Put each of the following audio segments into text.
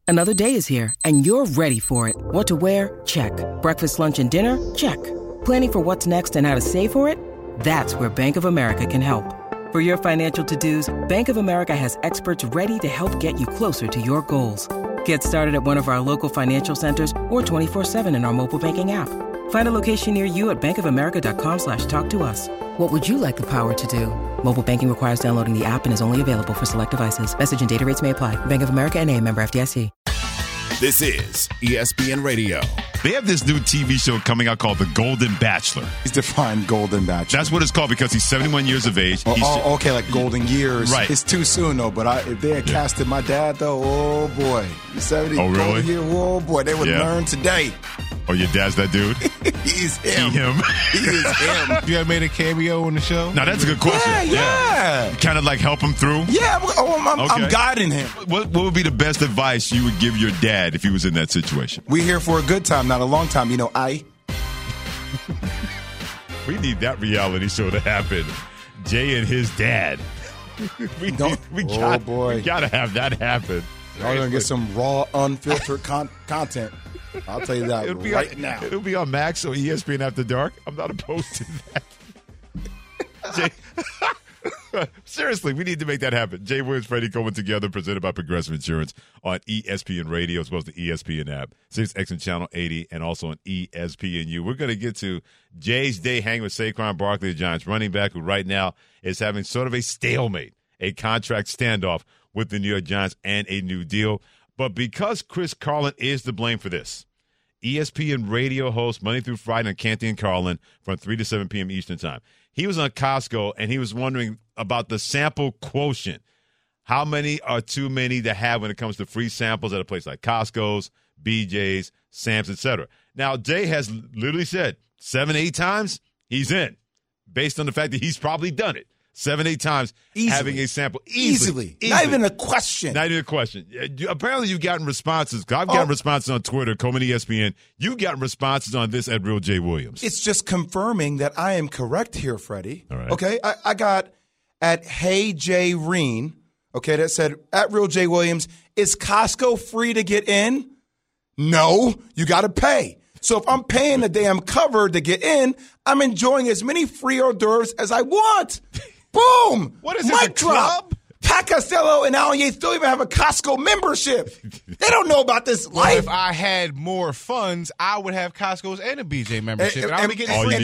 Another day is here, and you're ready for it. What to wear? Check. Breakfast, lunch, and dinner? Check. Planning for what's next and how to save for it? That's where Bank of America can help. For your financial to-dos, Bank of America has experts ready to help get you closer to your goals. Get started at one of our local financial centers or 24/7 in our mobile banking app. Find a location near you at bankofamerica.com/talktous. What would you like the power to do? Mobile banking requires downloading the app and is only available for select devices. Message and data rates may apply. Bank of America N.A., member FDIC. This is ESPN Radio. They have this new TV show coming out called The Golden Bachelor. He's defined Golden Bachelor. That's what it's called because he's 71 years of age. Okay, like golden years. Right. It's too soon, though. But if they had casted my dad, though, oh, boy. 70 Oh, really? golden year, oh, boy. They would learn today. Oh, your dad's that dude? He's him. He is him. You ever made a cameo on the show? Now, that's a good question. Yeah. Kind of like help him through? Yeah, I'm guiding him. What would be the best advice you would give your dad if he was in that situation? We're here for a good time, not a long time. We need that reality show to happen. Jay and his dad. We gotta have that happen. Y'all gonna get some raw, unfiltered content. I'll tell you that now. It'll be on Max or ESPN After Dark. I'm not opposed to that. Jay, seriously, we need to make that happen. Jay Williams, Freddie Coleman together, presented by Progressive Insurance on ESPN Radio as well as the ESPN app, 6X and Channel 80, and also on ESPNU. We're going to get to Jay's day hanging with Saquon Barkley, the Giants running back, who right now is having sort of a stalemate, a contract standoff with the New York Giants and a new deal. But because Chris Carlin is to blame for this, ESPN Radio host Monday through Friday on Canty and Carlin from 3 to 7 p.m. Eastern Time. He was on Costco, and he was wondering about the sample quotient. How many are too many to have when it comes to free samples at a place like Costco's, BJ's, Sam's, etc.? Now, Jay has literally said 7-8 times he's in, based on the fact that he's probably done it. 7-8 times having a sample. Easily. Not even a question. Not even a question. Apparently, you've gotten responses. I've gotten responses on Twitter, Coleman ESPN. You've gotten responses on this at Real Jay Williams. It's just confirming that I am correct here, Freddie. All right. Okay, I got at Hey Jay Reen, okay, that said, at Real Jay Williams, is Costco free to get in? No, you got to pay. So if I'm paying the damn cover to get in, I'm enjoying as many free hors d'oeuvres as I want. Boom! What is it, Mic a drop. club? Pat Costello and Alan Yates don't even have a Costco membership. They don't know about this Well, life. if I had more funds, I would have Costco's and a BJ membership. And I would be getting free.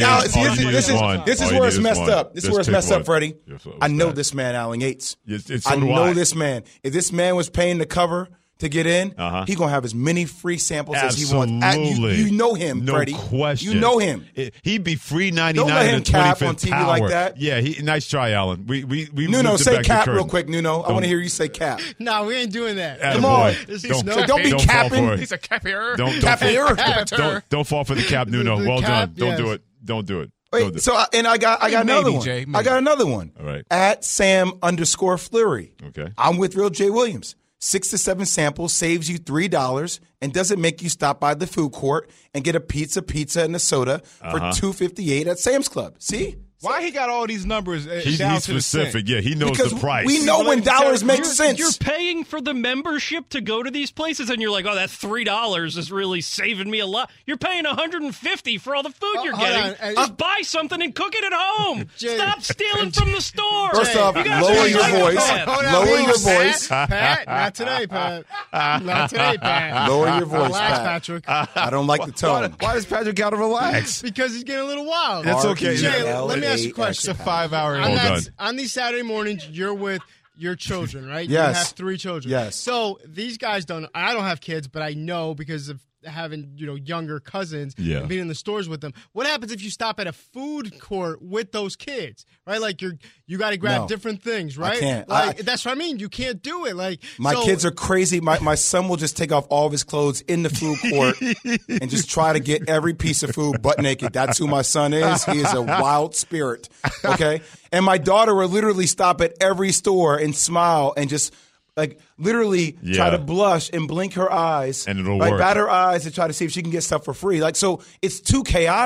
This is where it's messed up. This is where it's messed up, Freddie. I know this man, Alan Yates. I know this man. If this man was paying the cover to get in, he's going to have as many free samples as he wants. You know him, Freddie. No question. You know him. He'd be free 99 Don't let him in the cap 25th on TV hour. like that. Yeah, nice try, Alan. We Nuno, say cap real quick, Nuno. I want to hear you say cap. No, we ain't doing that. Come on. Don't be capping. He's a cappier. Don't fall for the cap, Nuno. Well done. Don't do it. Don't do it. Wait, so I got another one. Jay, I got another one. All right. At Sam_Fleury. Okay. I'm with Real Jay Williams. 6 to 7 samples saves you $3 and doesn't make you stop by the food court and get a pizza, and a soda for $2.58 at Sam's Club. See? Why he got all these numbers He's down to the specific. cent? Yeah, he knows Because the price. we know when dollars make sense. You're paying for the membership to go to these places, and you're like, oh, that $3 is really saving me a lot. You're paying $150 for all the food you're getting. Just buy something and cook it at home. Stop stealing from the store. First off, lower your voice. Lower your voice. Pat, not today, Pat. Not today, Pat. Lower your voice, Relax, Pat. Patrick. I don't like the tone. Why does Patrick got to relax? Because he's getting a little wild. That's okay. Jay, let me ask you a question. It's a 5-hour. On these Saturday mornings, you're with your children, right? Yes. You have 3 children. Yes. So these guys I don't have kids, but I know because of having younger cousins and being in the stores with them. What happens if you stop at a food court with those kids, right? Like you got to grab different things, right? I can't. That's what I mean. You can't do it. Like my kids are crazy. My son will just take off all of his clothes in the food court and just try to get every piece of food butt naked. That's who my son is. He is a wild spirit. Okay, and my daughter will literally stop at every store and smile and just. Like, literally try to blush and blink her eyes. And it'll like, work. bat her eyes to try to see if she can get stuff for free. Like, so it's too chaotic.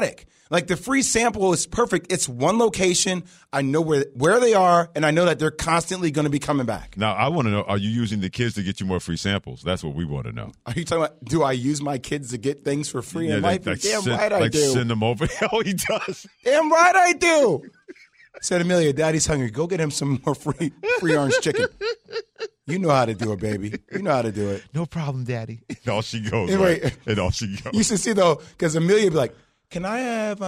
Like the free sample is perfect. It's one location. I know where they are, and I know that they're constantly going to be coming back. Now, I want to know, are you using the kids to get you more free samples? That's what we want to know. Are you talking about, do I use my kids to get things for free in life? Damn right I do. Send them over. Oh, he does. Damn right I do. Said Amelia, Daddy's hungry. Go get him some more free orange chicken. You know how to do it, baby. You know how to do it. No problem, Daddy. And all she goes. Anyway, right? And all she goes. You should see, though, because Amelia would be like, can I have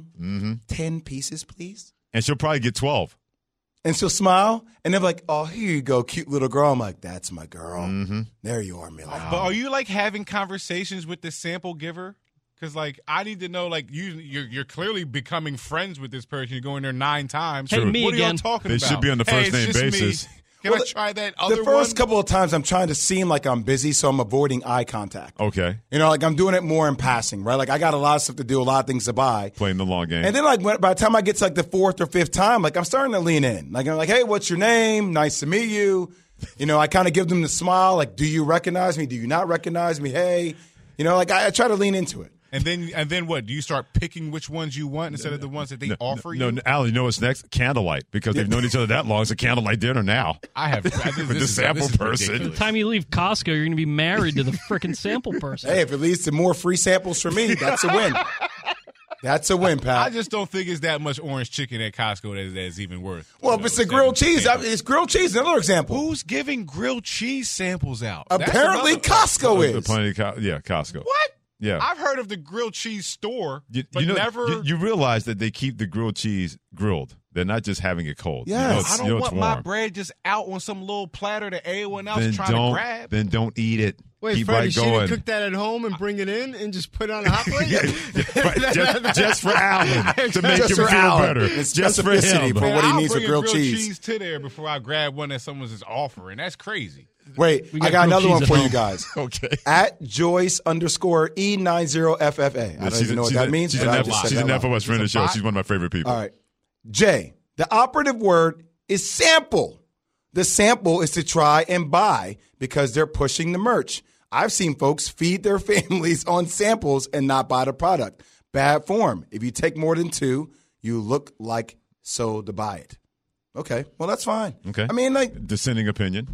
10 pieces, please? And she'll probably get 12. And she'll smile, and they're like, oh, here you go, cute little girl. I'm like, that's my girl. Mm-hmm. There you are, Amelia. But are you, like, having conversations with the sample giver? Because, like, I need to know, like, you're clearly becoming friends with this person. You're going there 9 times. Hey, me what are y'all again. talking They about? should be on the first-name it's just basis. me. Can I try that other The first one? couple of times I'm trying to seem like I'm busy, so I'm avoiding eye contact. Okay. You know, like I'm doing it more in passing, right? Like I got a lot of stuff to do, a lot of things to buy. Playing the long game. And then like by the time I get to like the 4th or 5th time, like I'm starting to lean in. Like I'm like, hey, what's your name? Nice to meet you. You know, I kind of give them the smile. Like, do you recognize me? Do you not recognize me? Hey, you know, like I try to lean into it. And then what? Do you start picking which ones you want instead of the ones that they offer you? No, Al, you know what's next? Candlelight. Because they've known each other that long. It's a candlelight dinner now. I have With the sample person. By the time you leave Costco, you're going to be married to the freaking sample person. Hey, if it leads to more free samples for me, that's a win. That's a win, pal. I just don't think it's that much orange chicken at Costco that's even worth. Well, if it's the grilled cheese, it's grilled cheese. Another example. Who's giving grilled cheese samples out? Apparently, Costco is. Costco. What? Yeah. I've heard of the grilled cheese store, but you know, never. You realize that they keep the grilled cheese grilled. They're not just having it cold. Yes. I don't want my bread just out on some little platter that everyone else is trying to grab. Then don't eat it. Wait, Keep Freddie, right she going. didn't cook that at home and bring it in and just put it on a hot plate? just for Alan to make Just him for feel Alan. better. It's Just for specificity him. for what he I'll needs with bring a grilled cheese. to there before I grab one that someone's just offering. That's crazy. Wait, I got grilled another one cheese for at you home. guys. Okay. At Joyce_E90FFA. I don't even know what that means. She's but I an just said She's that an loud. FOS friend of the show. She's one of my favorite people. All right. Jay, the operative word is sample. The sample is to try and buy because they're pushing the merch. I've seen folks feed their families on samples and not buy the product. Bad form. If you take more than 2, you look like so to buy it. Okay, well, that's fine. Okay. I mean, like, Dissenting opinion.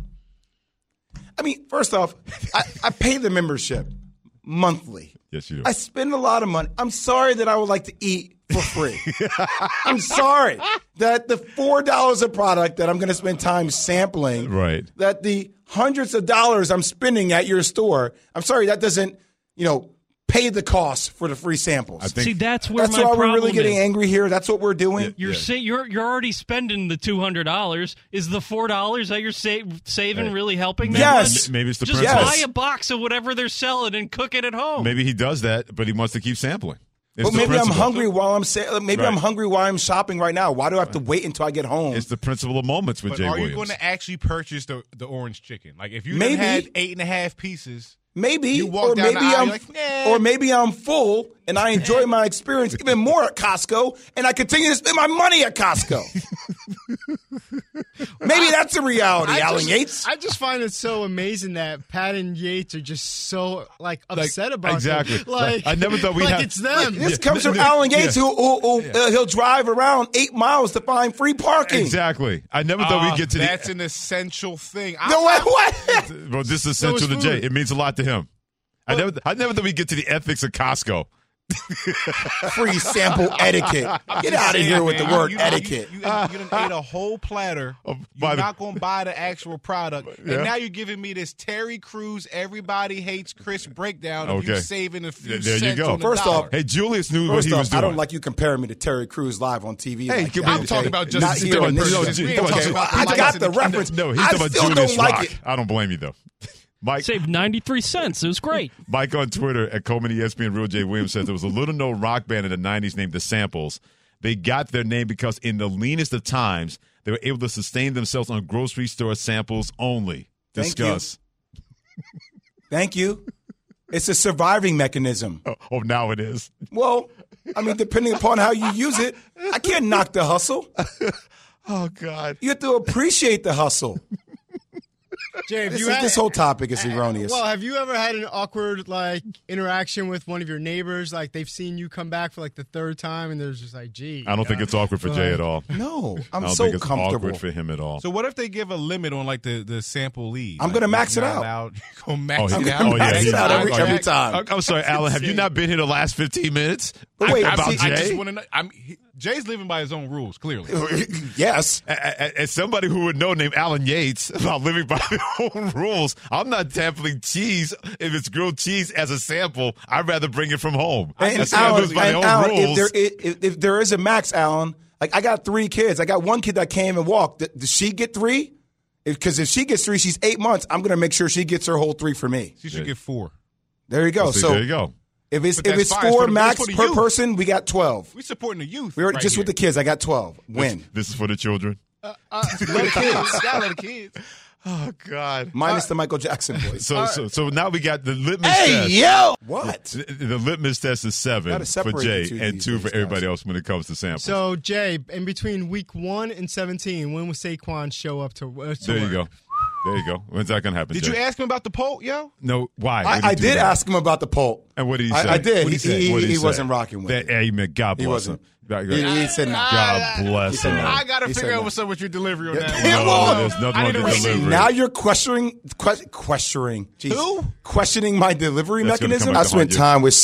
first off, I pay the membership monthly. Yes, you do. I spend a lot of money. I'm sorry that I would like to eat for free. I'm sorry that the $4 a product that I'm going to spend time sampling, Right. that the hundreds of dollars I'm spending at your store, I'm sorry that doesn't, pay the cost for the free samples. See, that's where That's my why we're problem really getting is. angry here. That's what we're doing. You're already spending the $200. Is the $4 that you're saving really helping that Yes. much? Maybe it's the Just principle. buy a box of whatever they're selling and cook it at home. Maybe he does that, but he wants to keep sampling. It's But the maybe I'm principle. hungry while I'm maybe I'm Right. hungry while I'm shopping right now. Why do I have to wait until I get home? It's the principle of moments with But Jay are Williams. you going to actually purchase the orange chicken? Like if you Maybe. had 8.5 pieces, Maybe, You walk or down the maybe aisle, I'm, you're like, nah. or maybe I'm full and I enjoy my experience even more at Costco, and I continue to spend my money at Costco. Maybe that's a reality, Alan Yates. I just find it so amazing that Pat and Yates are just so upset about exactly. it. Like I never thought we'd have- it's them. This comes from Alan Yates, who he'll drive around 8 miles to find free parking. Exactly. I never thought we'd get to that's the. an essential thing. No, what? Well, this is essential to is Jay. food. It means a lot to him. I never thought we'd get to the ethics of Costco. Free sample etiquette. Get out of here with the word You etiquette. You done ate a whole platter. by You're the- not going to buy the actual product. Yeah. And now you're giving me this Terry Crews, everybody hates Chris breakdown of you Okay. saving a few There you cents go. on the First dollar. off, Hey, Julius knew what First he was off, doing. I don't like you comparing me to Terry Crews live on TV. Hey, like come that, on. I'm talking about just Not the here on this person. show. We ain't talking about I the got license the and reference. No, he's I talking about still Julius don't like Rock. it. I don't blame you, though. Mike, Saved 93 cents. It was great. Mike on Twitter at Coleman ESPN Real J Williams says there was a little-known rock band in the 90s named The Samples. They got their name because in the leanest of times, they were able to sustain themselves on grocery store samples only. Thank you. Discuss. Thank you. It's a surviving mechanism. Oh, now it is. Well, I mean, depending upon how you use it, I can't knock the hustle. Oh, God. You have to appreciate the hustle. Jay, this whole topic is erroneous. Well, have you ever had an awkward interaction with one of your neighbors? Like they've seen you come back for the third time, and there's just gee. I don't think it's awkward for Jay at all. No, I don't so think it's comfortable. awkward for him at all. So what if they give a limit on the sample lead? I'm gonna max it out. Gonna max it out. Max it out every time. I'm sorry, Alan. Have you not been here the last 15 minutes? But wait, about see, Jay? I just want to know. Jay's living by his own rules, clearly. Yes. As somebody who would know named Alan Yates about living by their own rules, I'm not sampling cheese if it's grilled cheese as a sample. I'd rather bring it from home. And Alan, if there is a max, Alan, I got 3 kids. I got one kid that came and walked. Does she get 3? Because if she gets 3, she's 8 months. I'm going to make sure she gets her whole 3 for me. She should get 4. There you go. So there you go. If it's 4 max per person, we got 12. We supporting the youth. We were just with the kids. I got 12. Win. This is for the children. Let the kids. Gotta let the kids. Oh God! Minus the Michael Jackson voice. So now we got the litmus test. Hey yo! What? The litmus test is 7 for Jay and 2 for everybody else when it comes to samples. So Jay, in between week 1 and 17, when will Saquon show up to there you go. There you go. When's that going to happen, Did Jay? you ask him about the poll, yo? No. Why? I did ask him about the poll. And what did he say? I did. What did he say? He wasn't rocking with it. Amen. God bless him. He said no. God bless him. I got to figure out what's up with your delivery on that. No, there's nothing on the delivery. Now you're questioning my delivery mechanism. I spent time with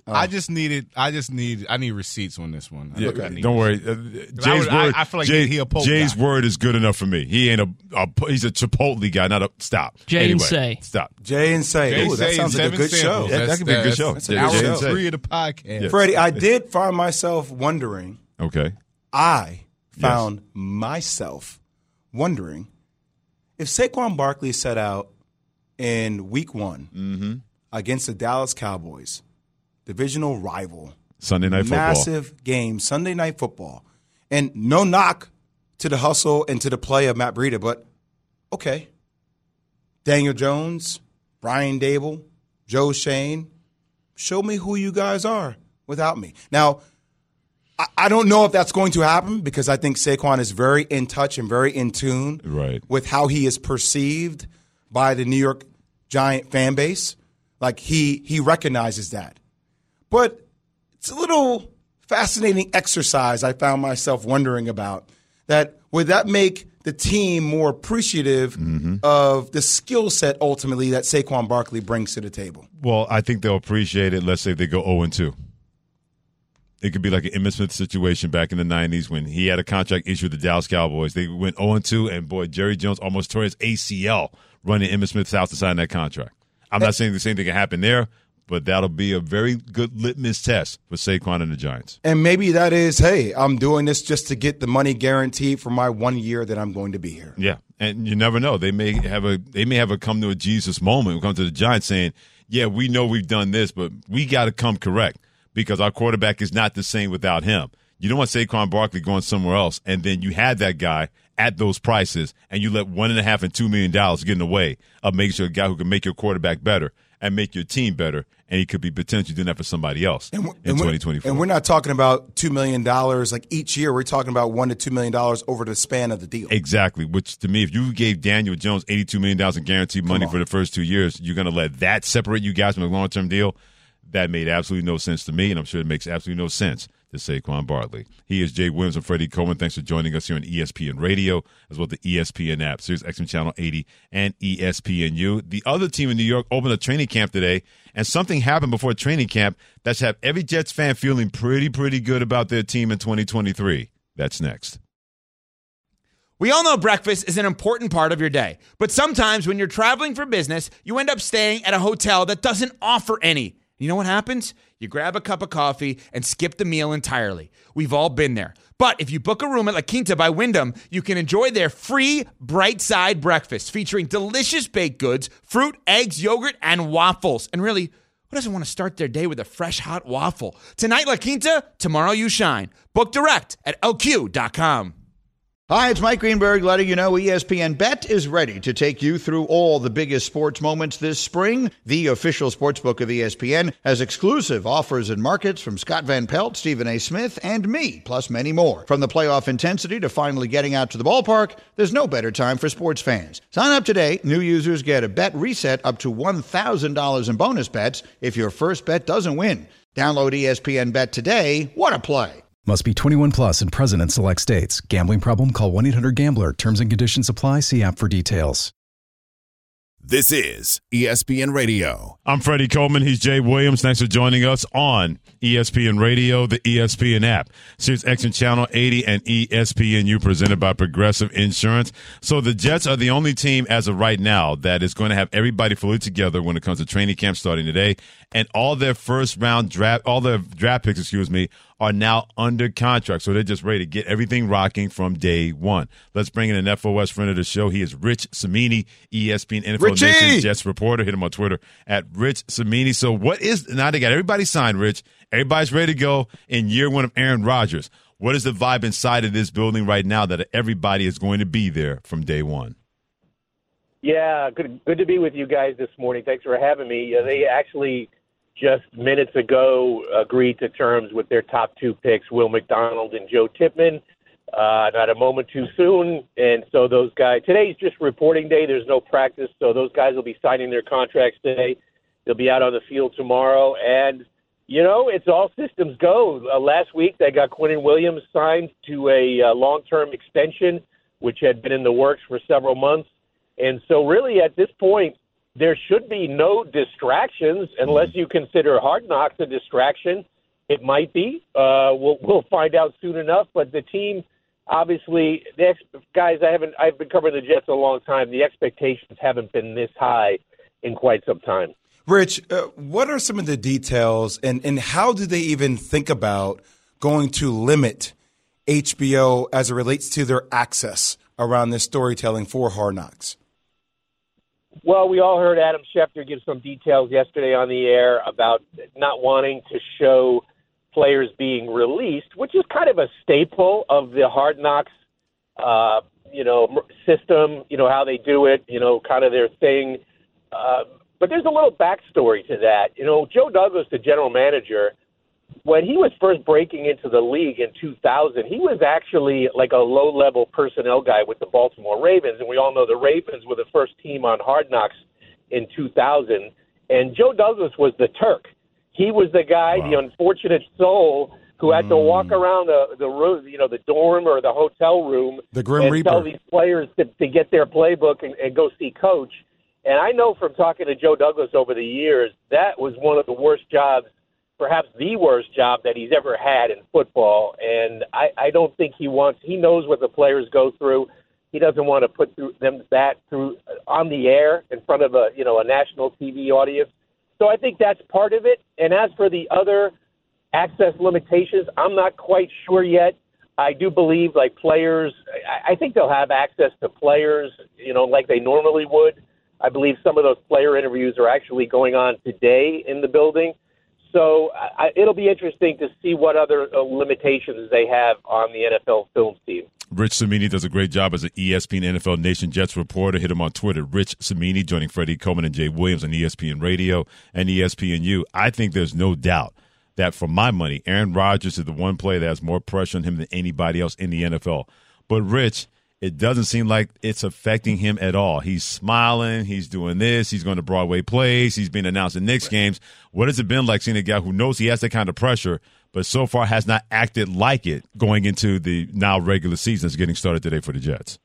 I need receipts on this one. Yeah, don't worry. Jay's word. I feel like Jay's word is good enough for me. He ain't he's a Chipotle guy, not a stop. Jay and Say. Stop. Jay and Say. Ooh, that sounds like a good show. That could be a good show. That's hour 3 of the podcast. Yes. Freddie, I did find myself wondering. Okay. I found myself wondering if Saquon Barkley set out in week 1 against the Dallas Cowboys, divisional rival. Sunday Night Football. Massive game, Sunday Night Football. And no knock to the hustle and to the play of Matt Breida, but okay. Daniel Jones, Brian Dable, Joe Shane, show me who you guys are without me. Now, I don't know if that's going to happen because I think Saquon is very in touch and very in tune with how he is perceived by the New York Giant fan base. Like he recognizes that. But it's a little fascinating exercise I found myself wondering about. That would that make the team more appreciative of the skill set ultimately that Saquon Barkley brings to the table? Well, I think they'll appreciate it. Let's say they go 0-2. It could be like an Emmitt Smith situation back in the 90s when he had a contract issue with the Dallas Cowboys. They went 0-2, and, boy, Jerry Jones almost tore his ACL running Emmitt Smith's house to sign that contract. I'm not saying the same thing can happen there, but that'll be a very good litmus test for Saquon and the Giants. And maybe that is, hey, I'm doing this just to get the money guaranteed for my 1 year that I'm going to be here. Yeah, and you never know. They may have a come to a Jesus moment. We come to the Giants saying, yeah, we know we've done this, but we got to come correct. Because our quarterback is not the same without him. You don't want Saquon Barkley going somewhere else, and then you had that guy at those prices, and you let $1.5 and $2 million get in the way of making sure a guy who can make your quarterback better and make your team better, and he could be potentially doing that for somebody else in 2024. And we're not talking about $2 million like each year. We're talking about $1 to $2 million over the span of the deal. Exactly, which to me, if you gave Daniel Jones $82 million in guaranteed money for the first 2 years, you're going to let that separate you guys from a long-term deal? That made absolutely no sense to me, and I'm sure it makes absolutely no sense to Saquon Barkley. He is Jay Williams and Freddie Coleman. Thanks for joining us here on ESPN Radio, as well as the ESPN app, Sirius XM Channel 80, and ESPNU. The other team in New York opened a training camp today, and something happened before training camp that's had every Jets fan feeling pretty good about their team in 2023. That's next. We all know breakfast is an important part of your day, but sometimes when you're traveling for business, you end up staying at a hotel that doesn't offer any. You know what happens? You grab a cup of coffee and skip the meal entirely. We've all been there. But if you book a room at La Quinta by Wyndham, you can enjoy their free Bright Side breakfast featuring delicious baked goods, fruit, eggs, yogurt, and waffles. And really, who doesn't want to start their day with a fresh, hot waffle? Tonight, La Quinta, tomorrow you shine. Book direct at LQ.com. Hi, it's Mike Greenberg letting you know ESPN Bet is ready to take you through all the biggest sports moments this spring. The official sportsbook of ESPN has exclusive offers and markets from Scott Van Pelt, Stephen A. Smith, and me, plus many more. From the playoff intensity to finally getting out to the ballpark, there's no better time for sports fans. Sign up today. New users get a bet reset up to $1,000 in bonus bets if your first bet doesn't win. Download ESPN Bet today. What a play. Must be 21 plus and present in select states. Gambling problem? Call 1-800-GAMBLER. Terms and conditions apply. See app for details. This is ESPN Radio. I'm Freddie Coleman. He's Jay Williams. Thanks for joining us on ESPN Radio, the ESPN app, Sirius XM Channel 80, and ESPNU, presented by Progressive Insurance. So the Jets are the only team as of right now that is going to have everybody fully together when it comes to training camp starting today, and all their draft picks, are now under contract. So they're just ready to get everything rocking from day one. Let's bring in an FOS friend of the show. He is Rich Cimini, ESPN NFL Nation Jets reporter. Hit him on Twitter at Rich Cimini. So now they got everybody signed, Rich. Everybody's ready to go in year one of Aaron Rodgers. What is the vibe inside of this building right now that everybody is going to be there from day one? Yeah, good to be with you guys this morning. Thanks for having me. They actually just minutes ago agreed to terms with their top two picks, Will McDonald and Joe Tippmann. Not a moment too soon. And so those guys, today's just reporting day. There's no practice. So those guys will be signing their contracts today. They'll be out on the field tomorrow. And, it's all systems go. Last week they got Quinnen Williams signed to a long-term extension, which had been in the works for several months. And so really at this point, there should be no distractions unless you consider Hard Knocks a distraction. It might be. We'll find out soon enough. But the team, obviously, I've been covering the Jets a long time. The expectations haven't been this high in quite some time. Rich, what are some of the details and how do they even think about going to limit HBO as it relates to their access around this storytelling for Hard Knocks? Well, we all heard Adam Schefter give some details yesterday on the air about not wanting to show players being released, which is kind of a staple of the Hard Knocks, system, how they do it, kind of their thing. But there's a little backstory to that. Joe Douglas, the general manager, when he was first breaking into the league in 2000, he was actually like a low-level personnel guy with the Baltimore Ravens, and we all know the Ravens were the first team on Hard Knocks in 2000, and Joe Douglas was the Turk. He was the guy, the unfortunate soul, who had to walk around the room, the dorm or the hotel room, the Grim and Reaper. Tell these players to get their playbook and go see coach. And I know from talking to Joe Douglas over the years, that was one of the worst jobs, perhaps the worst job that he's ever had in football. And I don't think he knows what the players go through. He doesn't want to put that through on the air in front of a national TV audience. So I think that's part of it. And as for the other access limitations, I'm not quite sure yet. I do believe players, I think they'll have access to players, like they normally would. I believe some of those player interviews are actually going on today in the building. So it'll be interesting to see what other limitations they have on the NFL film team. Rich Cimini does a great job as an ESPN NFL Nation Jets reporter. Hit him on Twitter, Rich Cimini, joining Freddie Coleman and Jay Williams on ESPN Radio and ESPNU. I think there's no doubt that, for my money, Aaron Rodgers is the one player that has more pressure on him than anybody else in the NFL. But, Rich, it doesn't seem like it's affecting him at all. He's smiling. He's doing this. He's going to Broadway plays. He's been announcing Knicks games. What has it been like seeing a guy who knows he has that kind of pressure, but so far has not acted like it going into the now regular season that's getting started today for the Jets?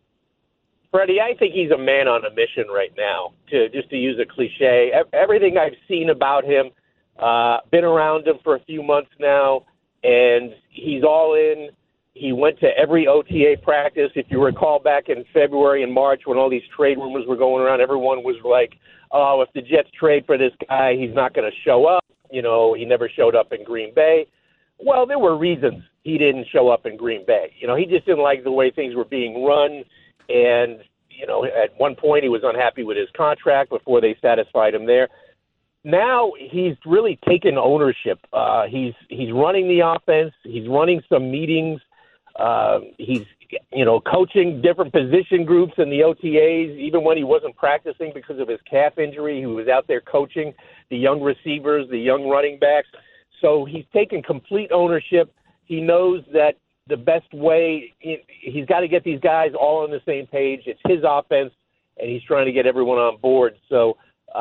Freddie, I think he's a man on a mission right now, just to use a cliche. Everything I've seen about him, been around him for a few months now, and he's all in. He went to every OTA practice. If you recall back in February and March when all these trade rumors were going around, everyone was like, oh, if the Jets trade for this guy, he's not going to show up. He never showed up in Green Bay. Well, there were reasons he didn't show up in Green Bay. He just didn't like the way things were being run. And, at one point he was unhappy with his contract before they satisfied him there. Now he's really taken ownership. He's running the offense. He's running some meetings. He's coaching different position groups in the OTAs, even when he wasn't practicing because of his calf injury. He was out there coaching the young receivers, the young running backs. So he's taken complete ownership. He knows that the best way, he's got to get these guys all on the same page. It's his offense, and he's trying to get everyone on board. So,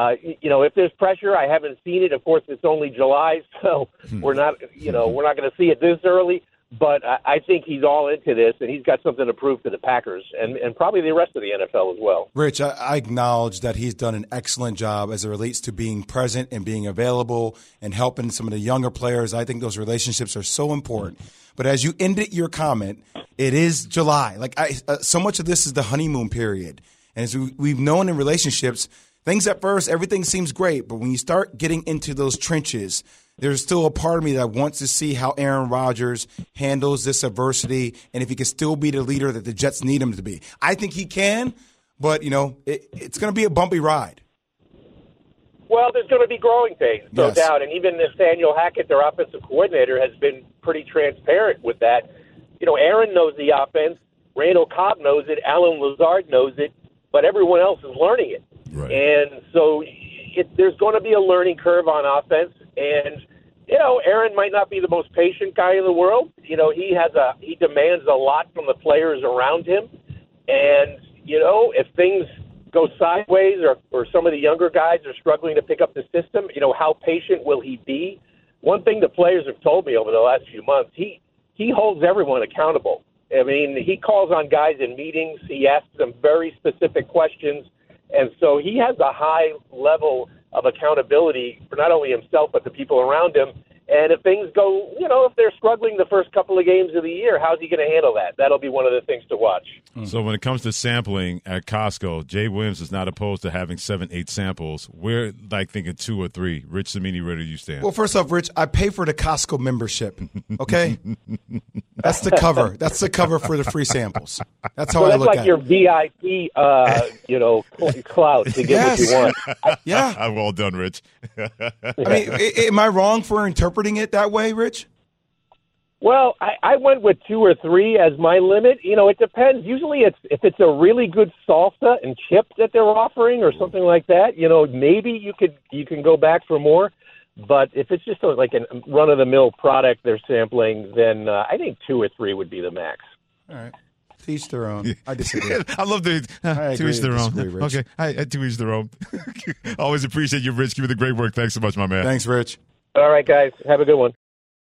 if there's pressure, I haven't seen it. Of course, it's only July, so we're not going to see it this early. But I think he's all into this, and he's got something to prove to the Packers and probably the rest of the NFL as well. Rich, I acknowledge that he's done an excellent job as it relates to being present and being available and helping some of the younger players. I think those relationships are so important. But as you ended your comment, it is July. So much of this is the honeymoon period. And as we've known in relationships, things at first, everything seems great. But when you start getting into those trenches, there's still a part of me that wants to see how Aaron Rodgers handles this adversity and if he can still be the leader that the Jets need him to be. I think he can, but, it's going to be a bumpy ride. Well, there's going to be growing pains, no doubt. And even Nathaniel Hackett, their offensive coordinator, has been pretty transparent with that. Aaron knows the offense. Randall Cobb knows it. Alan Lazard knows it. But everyone else is learning it. Right. And so there's going to be a learning curve on offense. And, Aaron might not be the most patient guy in the world. He demands a lot from the players around him. And, if things go sideways or some of the younger guys are struggling to pick up the system, how patient will he be? One thing the players have told me over the last few months, he holds everyone accountable. I mean, he calls on guys in meetings. He asks them very specific questions. And so he has a high level of accountability for not only himself but the people around him. And if things go, if they're struggling the first couple of games of the year, how's he going to handle that? That'll be one of the things to watch. So when it comes to sampling at Costco, Jay Williams is not opposed to having 7-8 samples. We're thinking 2 or 3. Rich Cimini, where do you stand? Well, first off, Rich, I pay for the Costco membership. Okay, that's the cover. That's the cover for the free samples. That's how I look at it. That's like your VIP, clout to get what you want. Yeah, well done, Rich. Am I wrong for interpreting it that way, Rich? Well, I went with 2 or 3 as my limit. It depends. Usually if it's a really good salsa and chip that they're offering or something like that, maybe you can go back for more. But if it's just like a run-of-the-mill product they're sampling, then I think 2 or 3 would be the max. All right. To each their own. I disagree. I love the to each their own. Okay, to each their own. Always appreciate you, Rich. Keep the great work. Thanks so much, my man. Thanks, Rich. All right, guys. Have a good one.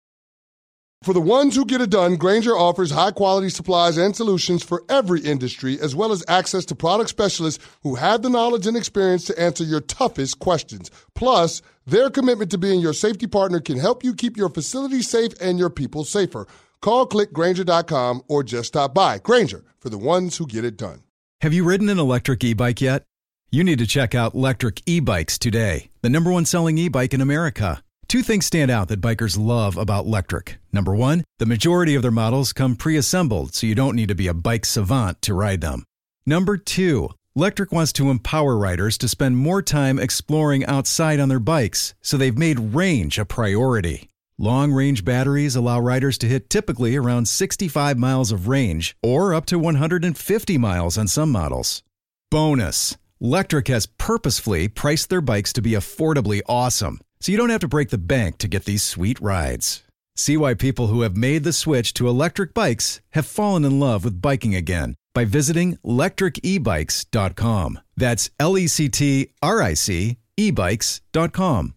For the ones who get it done, Grainger offers high-quality supplies and solutions for every industry, as well as access to product specialists who have the knowledge and experience to answer your toughest questions. Plus, their commitment to being your safety partner can help you keep your facility safe and your people safer. Call, click Grainger.com, or just stop by. Grainger, for the ones who get it done. Have you ridden an electric e-bike yet? You need to check out Lectric E-Bikes today, the #1 selling e-bike in America. 2 things stand out that bikers love about Lectric. Number 1, the majority of their models come pre-assembled, so you don't need to be a bike savant to ride them. Number 2, Lectric wants to empower riders to spend more time exploring outside on their bikes, so they've made range a priority. Long-range batteries allow riders to hit typically around 65 miles of range, or up to 150 miles on some models. Bonus, Lectric has purposefully priced their bikes to be affordably awesome, so you don't have to break the bank to get these sweet rides. See why people who have made the switch to electric bikes have fallen in love with biking again by visiting lectricebikes.com. That's LECTRIC ebikes.com.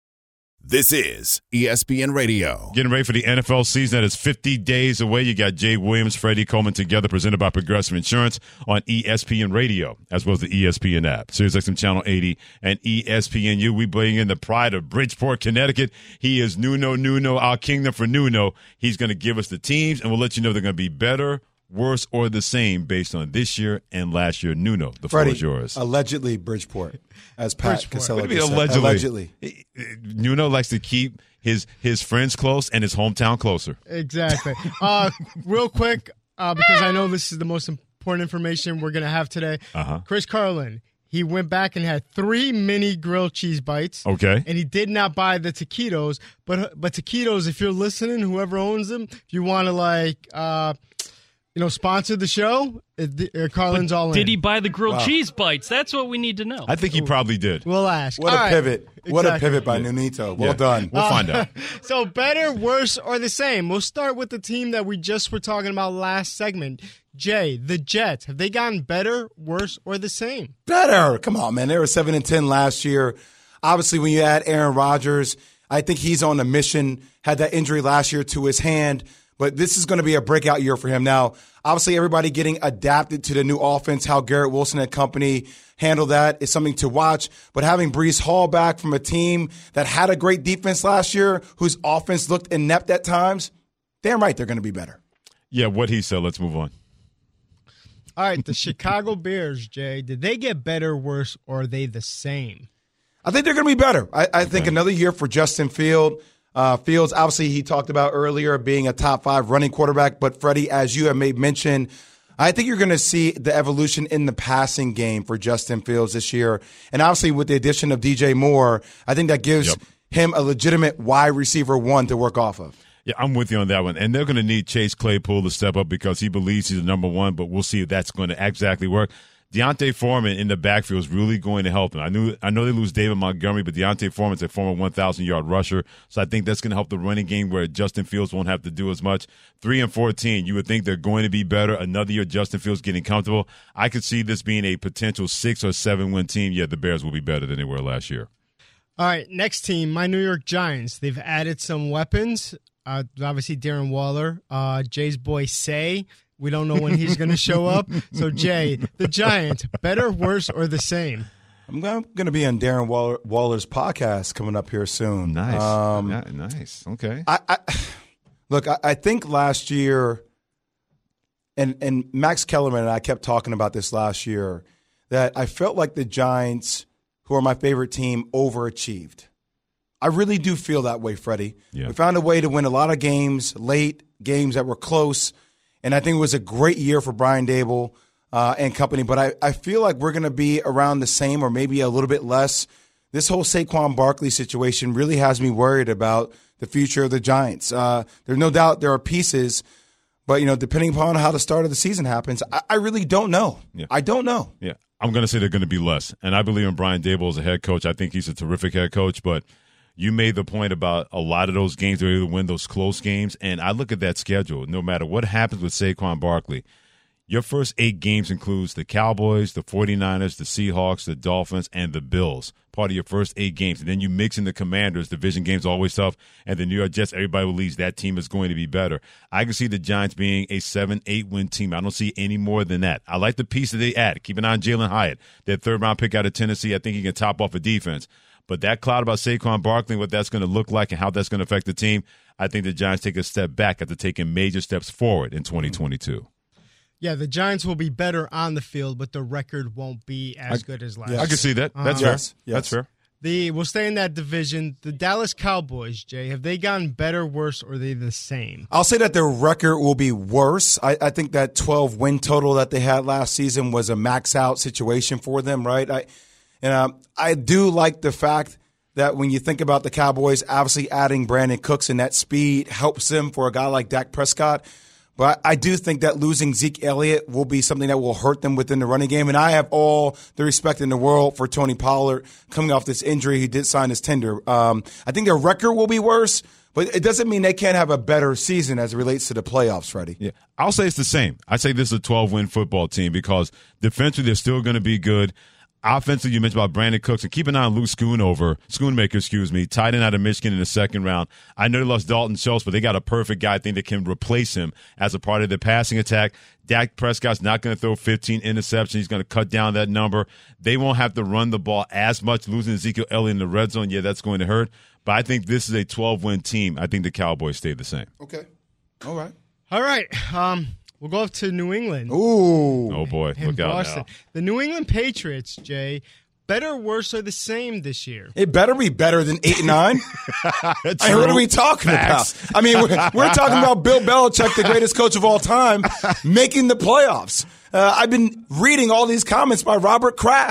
This is ESPN Radio. Getting ready for the NFL season that is 50 days away. You got Jay Williams, Freddie Coleman together, presented by Progressive Insurance on ESPN Radio, as well as the ESPN app, SiriusXM Channel 80, and ESPNU. We bring in the pride of Bridgeport, Connecticut. He is Nuno, our kingdom for Nuno. He's going to give us the teams, and we'll let you know they're going to be better, worse, or the same based on this year and last year. Nuno, the floor is yours. Allegedly Bridgeport, as Pat Casella said. Allegedly. Nuno likes to keep his friends close and his hometown closer. Exactly. Real quick, because I know this is the most important information we're going to have today. Chris Carlin, he went back and had 3 mini grilled cheese bites. Okay. And he did not buy the taquitos. But taquitos, if you're listening, whoever owns them, if you want to sponsored the show? Carlin's all in. Did he buy the grilled cheese bites? That's what we need to know. I think he probably did. We'll ask. What a pivot. Exactly. What a pivot by Nunito. Well done. We'll find out. So better, worse, or the same? We'll start with the team that we just were talking about last segment. Jay, the Jets. Have they gotten better, worse, or the same? Better. Come on, man. They were 7-10 last year. Obviously, when you add Aaron Rodgers, I think he's on a mission. Had that injury last year to his hand. But this is going to be a breakout year for him. Now, obviously, everybody getting adapted to the new offense, how Garrett Wilson and company handle that is something to watch. But having Breece Hall back from a team that had a great defense last year, whose offense looked inept at times, damn right they're going to be better. Yeah, what he said. Let's move on. All right, the Chicago Bears, Jay, did they get better, worse, or are they the same? I think they're going to be better. I think another year for Justin Fields. Fields, obviously, he talked about earlier being a top 5 running quarterback. But, Freddie, as you have made mention, I think you're going to see the evolution in the passing game for Justin Fields this year. And, obviously, with the addition of DJ Moore, I think that gives him a legitimate wide receiver 1 to work off of. Yeah, I'm with you on that one. And they're going to need Chase Claypool to step up because he believes he's the number 1, but we'll see if that's going to exactly work. Deontay Foreman in the backfield is really going to help him. I know they lose David Montgomery, but Deontay Foreman's a former 1,000-yard rusher, so I think that's going to help the running game where Justin Fields won't have to do as much. 3-14, you would think they're going to be better. Another year, Justin Fields getting comfortable. I could see this being a potential 6 or 7 win team. Yeah, the Bears will be better than they were last year. All right, next team, my New York Giants. They've added some weapons. Obviously, Darren Waller, Jay's boy Say. We don't know when he's going to show up. So, Jay, the Giants, better, worse, or the same? I'm going to be on Darren Waller's podcast coming up here soon. Nice. Nice. Okay. I think last year, and Max Kellerman and I kept talking about this last year, that I felt like the Giants, who are my favorite team, overachieved. I really do feel that way, Freddie. Yeah. We found a way to win a lot of games, late games that were close. And I think it was a great year for Brian Daboll and company. But I feel like we're going to be around the same or maybe a little bit less. This whole Saquon Barkley situation really has me worried about the future of the Giants. There's no doubt there are pieces, but, depending upon how the start of the season happens, I really don't know. Yeah. I don't know. Yeah, I'm going to say they're going to be less. And I believe in Brian Daboll as a head coach. I think he's a terrific head coach, but you made the point about a lot of those games, they're able to win those close games. And I look at that schedule. No matter what happens with Saquon Barkley, your first 8 games includes the Cowboys, the 49ers, the Seahawks, the Dolphins, and the Bills. Part of your first 8 games. And then you mix in the Commanders. Division games always tough. And the New York Jets, everybody believes that team is going to be better. I can see the Giants being a 7-8 win team. I don't see any more than that. I like the piece that they add. Keep an eye on Jalen Hyatt, that 3rd-round pick out of Tennessee. I think he can top off a defense. But that cloud about Saquon Barkley, what that's going to look like and how that's going to affect the team, I think the Giants take a step back after taking major steps forward in 2022. Yeah, the Giants will be better on the field, but the record won't be as good as last year. I can see that. That's fair. Yes. That's fair. We'll stay in that division. The Dallas Cowboys, Jay, have they gotten better, worse, or are they the same? I'll say that their record will be worse. I think that 12-win total that they had last season was a max-out situation for them, right? I do like the fact that when you think about the Cowboys, obviously adding Brandon Cooks and that speed helps them for a guy like Dak Prescott. But I do think that losing Zeke Elliott will be something that will hurt them within the running game. And I have all the respect in the world for Tony Pollard coming off this injury. He did sign his tender. I think their record will be worse, but it doesn't mean they can't have a better season as it relates to the playoffs, Freddie. Yeah, I'll say it's the same. I say this is a 12-win football team because defensively they're still going to be good. Offensively, you mentioned about Brandon Cooks, and keep an eye on Luke Schoonmaker, tight end out of Michigan in the 2nd round. I know they lost Dalton Schultz, but they got a perfect guy I think that can replace him as a part of the passing attack. Dak Prescott's not going to throw 15 interceptions. He's going to cut down that number. They won't have to run the ball as much. Losing Ezekiel Elliott in the red zone, yeah, that's going to hurt. But I think this is a 12-win team. I think the Cowboys stay the same. Okay. All right. We'll go up to New England. Ooh. Oh, boy. Look out Boston. now. The New England Patriots, Jay, better, worse, or the same this year? It better be better than 8-9. What are we talking about? I mean, we're talking about Bill Belichick, the greatest coach of all time, making the playoffs. I've been reading all these comments by Robert Kraft.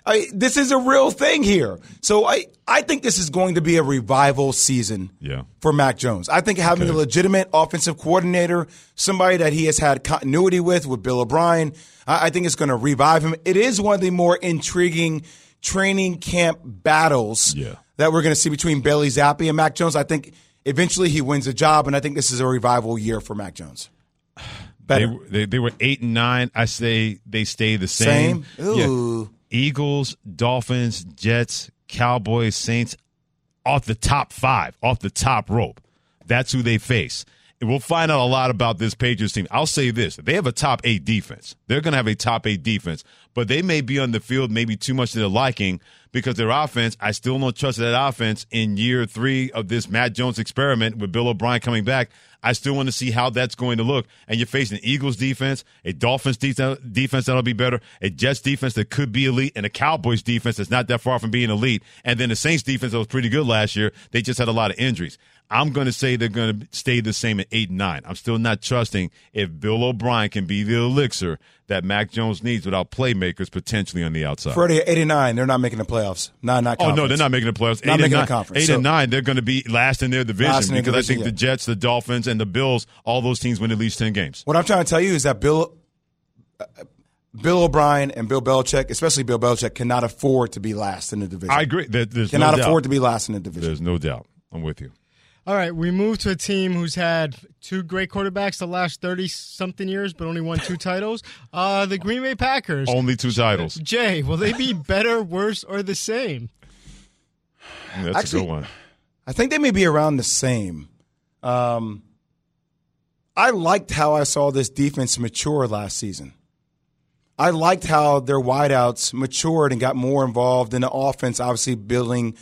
This is a real thing here. So I think this is going to be a revival season for Mac Jones. I think having a legitimate offensive coordinator, somebody that he has had continuity with Bill O'Brien, I think it's going to revive him. It is one of the more intriguing training camp battles that we're going to see between Bailey Zappi and Mac Jones. I think eventually he wins the job, and I think this is a revival year for Mac Jones. They were 8-9. I say they stay the same. Ooh. Yeah. Eagles, Dolphins, Jets, Cowboys, Saints, off the top 5, off the top rope. That's who they face. And we'll find out a lot about this Patriots team. I'll say this. They have a top 8 defense. They're going to have a top 8 defense. But they may be on the field maybe too much to their liking because their offense, I still don't trust that offense in year 3 of this Matt Jones experiment with Bill O'Brien coming back. I still want to see how that's going to look. And you're facing an Eagles defense, a Dolphins defense that'll be better, a Jets defense that could be elite, and a Cowboys defense that's not that far from being elite. And then the Saints defense that was pretty good last year. They just had a lot of injuries. I'm going to say they're going to stay the same at 8-9. I'm still not trusting if Bill O'Brien can be the elixir that Mac Jones needs without playmakers potentially on the outside. Freddie, at 8-9, they're not making the playoffs. Not conference. Oh, no, they're not making the playoffs. Not making the conference. 8-9, they're going to be last in their division because I think the Jets, the Dolphins, and the Bills, all those teams win at least 10 games. What I'm trying to tell you is that Bill O'Brien and Bill Belichick, especially Bill Belichick, cannot afford to be last in the division. I agree. There's cannot no doubt. afford to be last in the division. There's no doubt. I'm with you. All right, we move to a team who's had 2 great quarterbacks the last 30-something years, but only won 2 titles. The Green Bay Packers. Only 2 titles. Jay, will they be better, worse, or the same? That's actually a good one. I think they may be around the same. I liked how I saw this defense mature last season. I liked how their wideouts matured and got more involved in the offense, obviously building,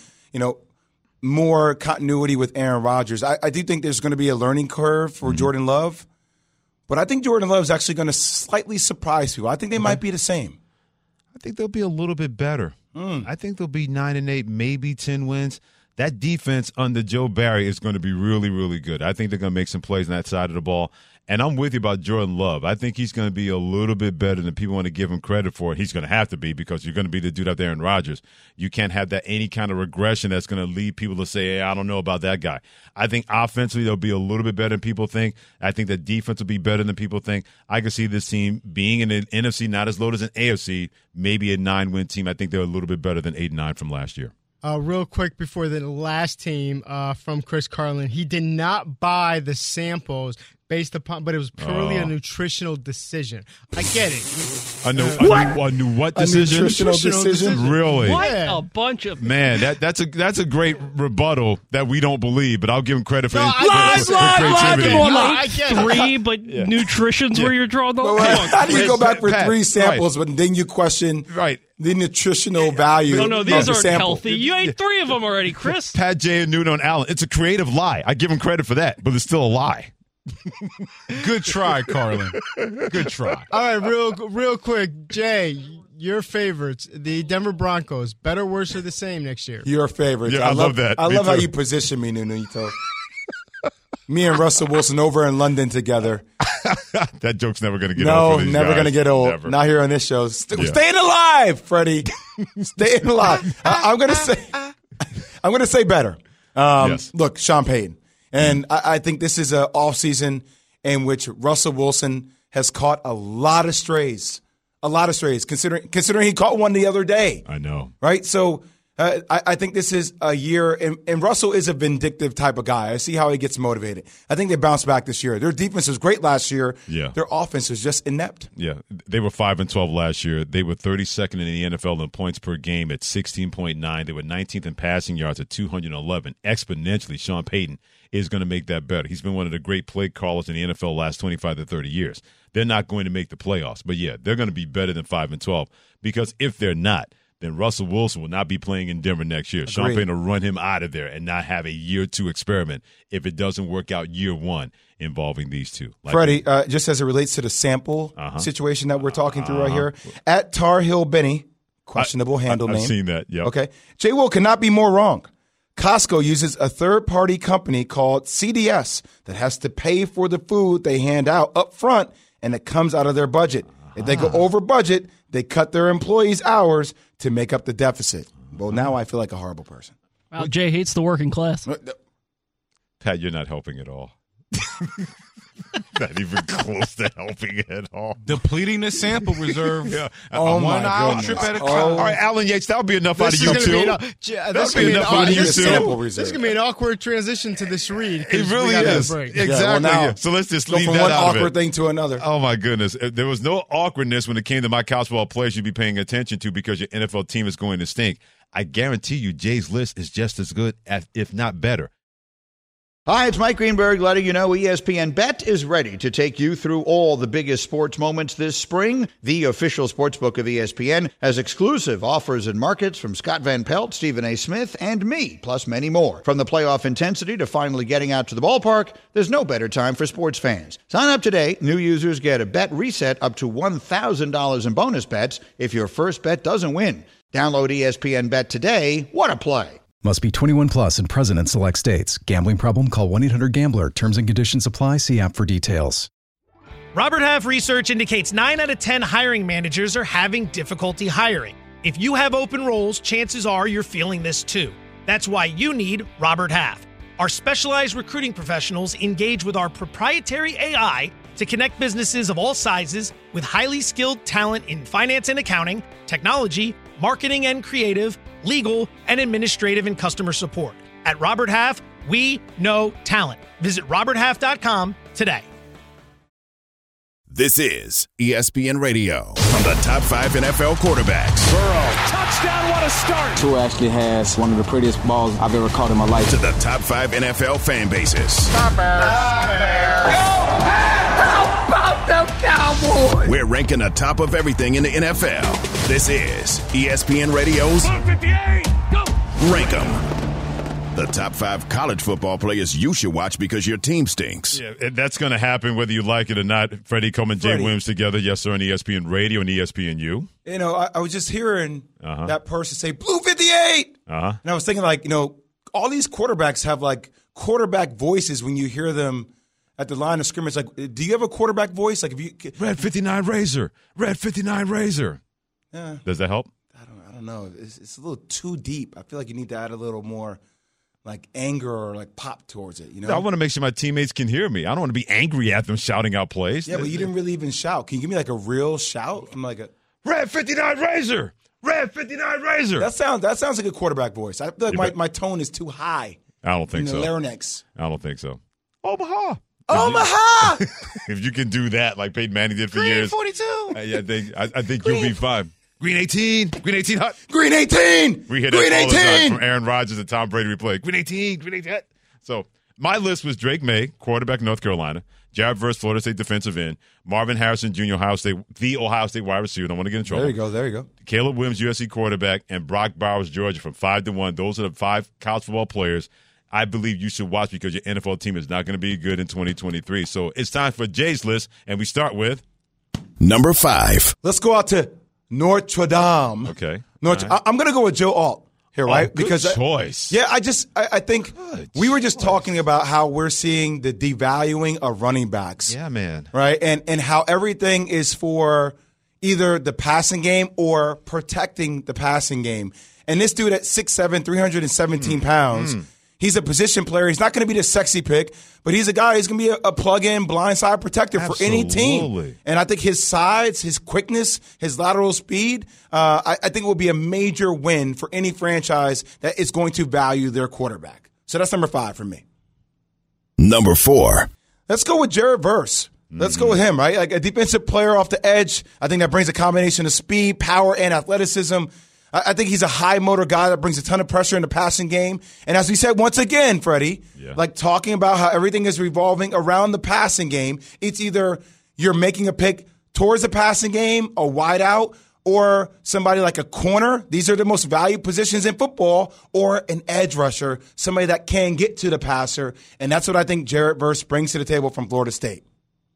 more continuity with Aaron Rodgers. I do think there's going to be a learning curve for Jordan Love, but I think Jordan Love is actually going to slightly surprise people. I think they might be the same. I think they'll be a little bit better. I think they'll be 9-8, maybe 10 wins. That defense under Joe Barry is going to be really, really good. I think they're going to make some plays on that side of the ball. And I'm with you about Jordan Love. I think he's going to be a little bit better than people want to give him credit for. He's going to have to be because you're going to be the dude out there in Rodgers. You can't have that any kind of regression that's going to lead people to say, hey, I don't know about that guy. I think offensively they'll be a little bit better than people think. I think the defense will be better than people think. I can see this team being in an NFC not as loaded as an AFC, maybe a 9-win team. I think they're a little bit better than 8-9 from last year. Real quick before the last team from Chris Carlin, he did not buy the samples based upon, but it was purely a nutritional decision. I get it. A new what decision? A nutritional decision? Really? What a bunch of man! That's a great rebuttal that we don't believe, but I'll give him credit for his creativity. I get it. 3, but nutrition's where you're drawing the line. How do you go back for 3 samples, but then you question the nutritional value? No, these of the aren't healthy. You ate 3 of them already, Chris. Pat, Jay, and Nuno and Allen. It's a creative lie. I give him credit for that, but it's still a lie. Good try, Carlin. Good try. All right, real quick, Jay, your favorites, the Denver Broncos, better, worse, or the same next year? Your favorites. Yeah, I love that. I love how you position me, Nunito. Me and Russell Wilson over in London together. That joke's never going to get old for these never going to get old. Never. Not here on this show. Staying alive, Freddie. Staying alive. I'm going to say better. Yes. Look, Sean Payton. And I think this is an offseason in which Russell Wilson has caught a lot of strays. Considering he caught one the other day. I know. Right? So I think this is a year, and Russell is a vindictive type of guy. I see how he gets motivated. I think they bounce back this year. Their defense was great last year. Yeah. Their offense was just inept. Yeah. They were 5-12 last year. They were 32nd in the NFL in points per game at 16.9. They were 19th in passing yards at 211. Exponentially, Sean Payton is going to make that better. He's been one of the great play callers in the NFL the last 25 to 30 years. They're not going to make the playoffs. But, yeah, they're going to be better than 5-12 because if they're not, then Russell Wilson will not be playing in Denver next year. Agreed. Sean Payton will run him out of there and not have a year 2 experiment if it doesn't work out year 1 involving these two. Freddie, just as it relates to the sample situation that we're talking through right here, at Tar Heel Benny, questionable handle name. I've seen that, yeah. Okay. J. Will cannot be more wrong. Costco uses a third-party company called CDS that has to pay for the food they hand out up front, and it comes out of their budget. If they go over budget, they cut their employees' hours to make up the deficit. Well, now I feel like a horrible person. Well, Jay hates the working class. Pat, you're not helping at all. Not even close to helping at all. Depleting the sample reserve. Yeah. Oh, my goodness. Trip at a time. All right, Alan Yates, that'll be enough out of you, too. That'll be enough out of you, too. This is going to be an awkward transition to this read. It really is. Exactly. So let's just leave that out of it. Go from one awkward thing to another. Oh, my goodness. There was no awkwardness when it came to my college football players you'd be paying attention to because your NFL team is going to stink. I guarantee you Jay's list is just as good, if not better. Hi, it's Mike Greenberg letting you know ESPN Bet is ready to take you through all the biggest sports moments this spring. The official sportsbook of ESPN has exclusive offers and markets from Scott Van Pelt, Stephen A. Smith, and me, plus many more. From the playoff intensity to finally getting out to the ballpark, there's no better time for sports fans. Sign up today. New users get a bet reset up to $1,000 in bonus bets if your first bet doesn't win. Download ESPN Bet today. What a play. Must be 21 plus and present in select states. Gambling problem? Call 1-800-GAMBLER. Terms and conditions apply. See app for details. Robert Half research indicates 9 out of 10 hiring managers are having difficulty hiring. If you have open roles, chances are you're feeling this too. That's why you need Robert Half. Our specialized recruiting professionals engage with our proprietary AI to connect businesses of all sizes with highly skilled talent in finance and accounting, technology, marketing and creative, legal, and administrative and customer support. At Robert Half, we know talent. Visit roberthalf.com today. This is ESPN Radio. From the top 5 NFL quarterbacks. Burrow, touchdown, what a start. Tua actually has one of the prettiest balls I've ever caught in my life. To the top 5 NFL fan bases. Stop it. How about them Cowboys? We're ranking the top of everything in the NFL. This is ESPN Radio's 158, go. Rank 'em. The top 5 college football players you should watch because your team stinks. Yeah, that's going to happen whether you like it or not. Freddie Coleman, Jay Williams together, yes, sir, on ESPN Radio and ESPNU. You know, I was just hearing that person say, Blue 58! And I was thinking, like, you know, all these quarterbacks have, like, quarterback voices when you hear them at the line of scrimmage. Like, do you have a quarterback voice? Like, if you Red 59 Razor. Red 59 Razor. Yeah. Does that help? I don't know. It's a little too deep. I feel like you need to add a little more like anger or like pop towards it, you know? I want to make sure my teammates can hear me. I don't want to be angry at them shouting out plays. Yeah, but you didn't really even shout. Can you give me like a real shout from like a Red 59 Razor? Red 59 Razor. That sounds like a quarterback voice. I feel like my tone is too high. I don't think so. Larynx. I don't think so. Omaha. If you can do that like Peyton Manning did for years. 42. I think you'll be fine. Green 18. Green 18 hot. Green 18. We hear that all the time from Aaron Rodgers and Tom Brady. We play Green 18. Green 18 hot. So my list was Drake May, quarterback, North Carolina. Jared Verse, Florida State defensive end. Marvin Harrison Jr., Ohio State wide receiver. Don't want to get in trouble. There you go. Caleb Williams, USC quarterback, and Brock Bowers, Georgia, from 5 to 1. Those are the 5 college football players I believe you should watch because your NFL team is not going to be good in 2023. So it's time for Jay's list, and we start with number 5. Let's go out to Notre Dame. Okay. I'm going to go with Joe Alt here, right? Good choice. I think we were just talking about how we're seeing the devaluing of running backs. Yeah, man. Right? And how everything is for either the passing game or protecting the passing game. And this dude at 6'7", 317 pounds, he's a position player. He's not going to be the sexy pick, but he's a guy who's going to be a plug-in blindside protector for any team. And I think his size, his quickness, his lateral speed, I think will be a major win for any franchise that is going to value their quarterback. So that's number 5 for me. Number 4. Let's go with Jared Verse. Let's go with him, right? Like a defensive player off the edge. I think that brings a combination of speed, power, and athleticism. I think he's a high motor guy that brings a ton of pressure in the passing game. And as we said once again, Freddie, like talking about how everything is revolving around the passing game, it's either you're making a pick towards the passing game, a wide out, or somebody like a corner. These are the most valued positions in football, or an edge rusher, somebody that can get to the passer. And that's what I think Jared Verse brings to the table from Florida State.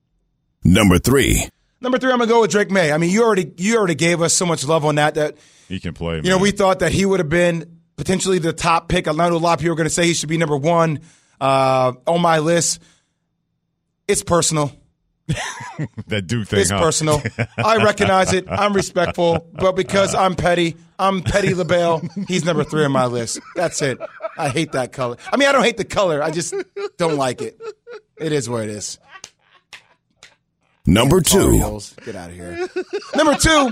Number 3. I'm going to go with Drake May. I mean, you already gave us so much love on that he can play. You know, we thought that he would have been potentially the top pick. I know a lot of people are going to say he should be number 1 on my list. It's personal. That Duke thing, It's personal. I recognize it. I'm respectful. But because I'm Petty LaBelle, he's number 3 on my list. That's it. I hate that color. I mean, I don't hate the color. I just don't like it. It is what it is. Number 2. Get out of here. Number 2.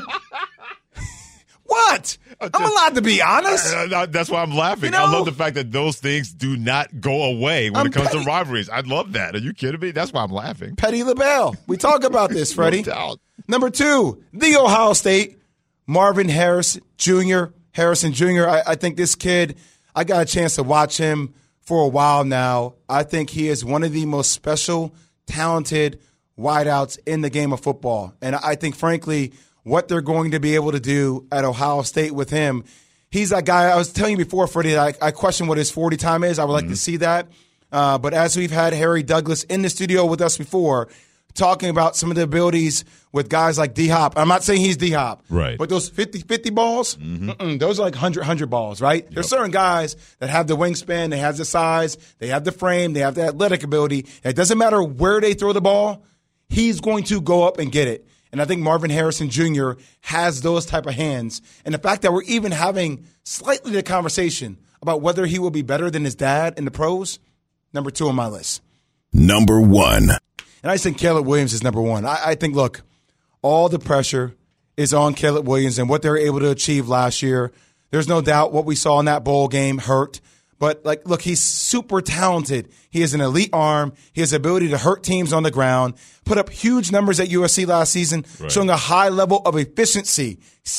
What? I'm allowed to be honest. That's why I'm laughing. I love the fact that those things do not go away when it comes to rivalries. I love that. Are you kidding me? That's why I'm laughing. Petty LaBelle. We talk about this, Freddie. No doubt. Number 2, the Ohio State, Marvin Harrison Jr. I think this kid, I got a chance to watch him for a while now. I think he is one of the most special, talented wideouts in the game of football. And I think, frankly, what they're going to be able to do at Ohio State with him, he's that guy. I was telling you before, Freddie, I question what his 40 time is. I would like to see that. But as we've had Harry Douglas in the studio with us before, talking about some of the abilities with guys like D-Hop. I'm not saying he's D-Hop. Right. But those 50-50 balls, those are like 100 balls, right? Yep. There's certain guys that have the wingspan, they have the size, they have the frame, they have the athletic ability. It doesn't matter where they throw the ball, he's going to go up and get it. And I think Marvin Harrison Jr. has those type of hands. And the fact that we're even having slightly the conversation about whether he will be better than his dad in the pros, number 2 on my list. Number 1. And I think Caleb Williams is number 1. I think, look, all the pressure is on Caleb Williams and what they were able to achieve last year. There's no doubt what we saw in that bowl game hurt. But, look, he's super talented. He has an elite arm. He has the ability to hurt teams on the ground, put up huge numbers at USC last season, showing a high level of efficiency,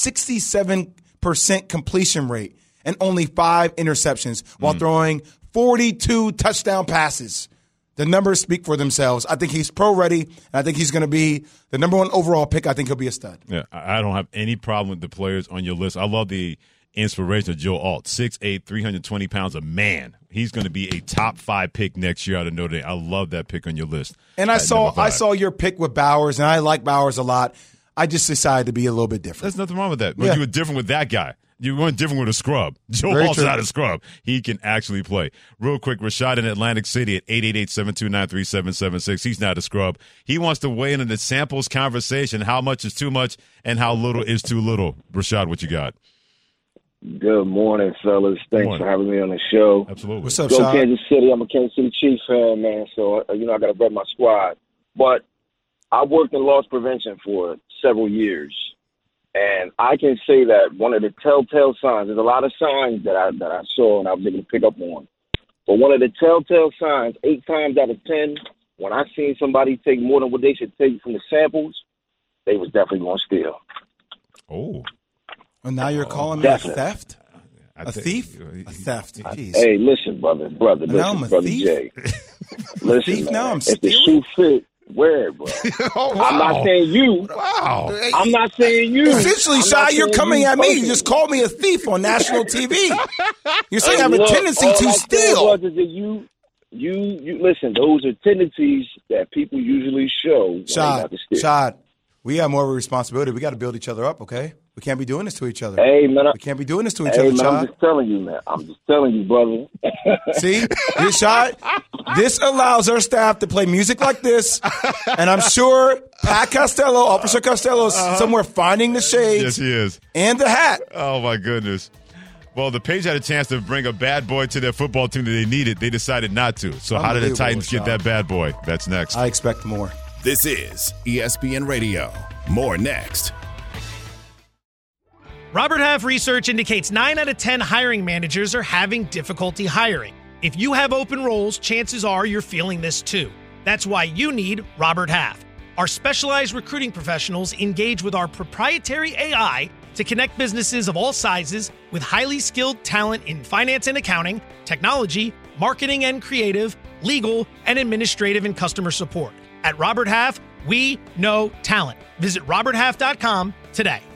67% completion rate, and only 5 interceptions while throwing 42 touchdown passes. The numbers speak for themselves. I think he's pro-ready, and I think he's going to be the number 1 overall pick. I think he'll be a stud. Yeah, I don't have any problem with the players on your list. I love the inspiration of Joe Alt, 6'8", 320 pounds, a man. He's going to be a top 5 pick next year out of Notre Dame. I love that pick on your list. And I saw your pick with Bowers, and I like Bowers a lot. I just decided to be a little bit different. There's nothing wrong with that. But you were different with that guy. You weren't different with a scrub. Joe Alt's not a scrub. He can actually play. Real quick, Rashad in Atlantic City at 888-729-3776. He's not a scrub. He wants to weigh in on the samples conversation, how much is too much and how little is too little. Rashad, what you got? Good morning, fellas. Thanks for having me on the show. Absolutely. What's up, Go Sean? Kansas City. I'm a Kansas City Chiefs fan, man, so, I got to rep my squad. But I worked in loss prevention for several years, and I can say that one of the telltale signs, there's a lot of signs that I saw and I was able to pick up on. But one of the telltale signs, 8 times out of 10, when I seen somebody take more than what they should take from the samples, they was definitely going to steal. Oh. And now you're calling me a theft? A thief? A theft. Jeez. Hey, listen, brother, now I'm a brother thief? Jay. Listen, thief man, now? I'm if the stealing? shoe fit, wear it, bro. I'm not saying you. Wow. I'm not saying you. Essentially, Shy, you're coming at me. You just called me a thief on national TV. You're saying I have a tendency to steal. You listen, those are tendencies that people usually show when they have to steal. Shad, we have more of a responsibility. We got to build each other up, okay? We can't be doing this to each other. Hey, man. We can't be doing this to each other, man, Shad. I'm just telling you, man. I'm just telling you, brother. See? Shad, this allows our staff to play music like this, and I'm sure Pat Costello, Officer Costello, is somewhere finding the shades. Yes, he is. And the hat. Oh, my goodness. Well, the Page had a chance to bring a bad boy to their football team that they needed. They decided not to. So how did the Titans get that bad boy? That's next. I expect more. This is ESPN Radio. More next. Robert Half research indicates 9 out of 10 hiring managers are having difficulty hiring. If you have open roles, chances are you're feeling this too. That's why you need Robert Half. Our specialized recruiting professionals engage with our proprietary AI to connect businesses of all sizes with highly skilled talent in finance and accounting, technology, marketing and creative, legal, and administrative and customer support. At Robert Half, we know talent. Visit roberthalf.com today.